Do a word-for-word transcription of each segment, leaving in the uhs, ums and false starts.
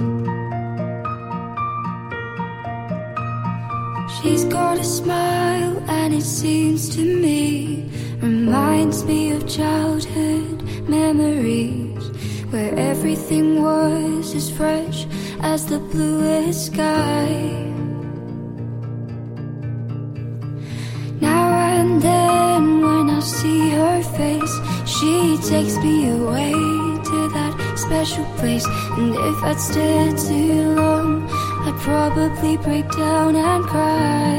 She's got a smile and it seems to me reminds me of childhood memories, where everything was as fresh as the bluest sky. Now and then when I see her face, she takes me away to that special place. And if I'd stayed too long, I'd probably break down and cry.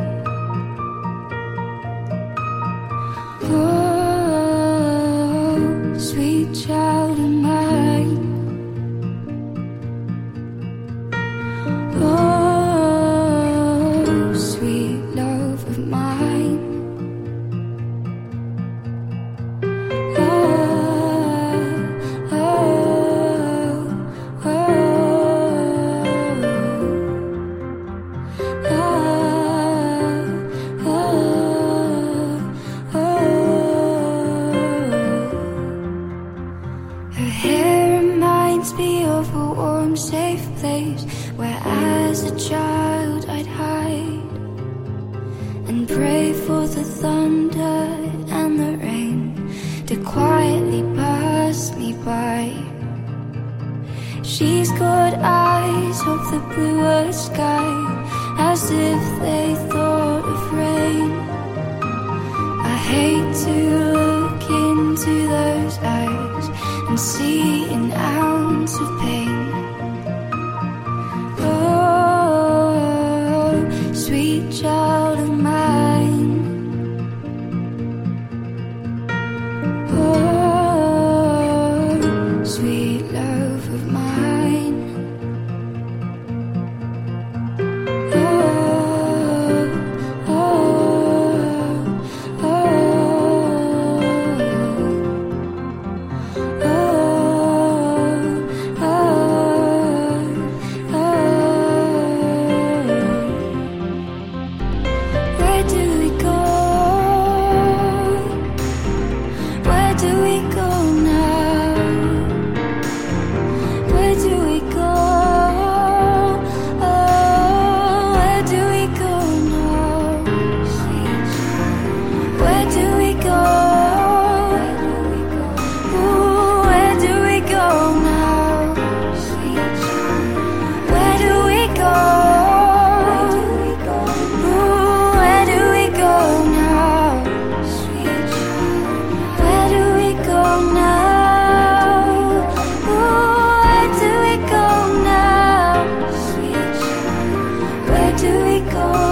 Oh, sweet child of mine. Oh, sweet love of mine. Safe place where as a child I'd hide and pray for the thunder and the rain to quietly pass me by. She's got eyes of the bluest sky, as if they thought of rain. I hate to look into those eyes and see an ounce of pain. Sweet child of mine. Oh, sweet love of mine. Oh, oh, oh, oh, oh, oh. Where do we go? Where do we go now? Where do we go? Oh, where do we go now? Where do we go? Ooh, where do we go now? Where do we go? Where do we go?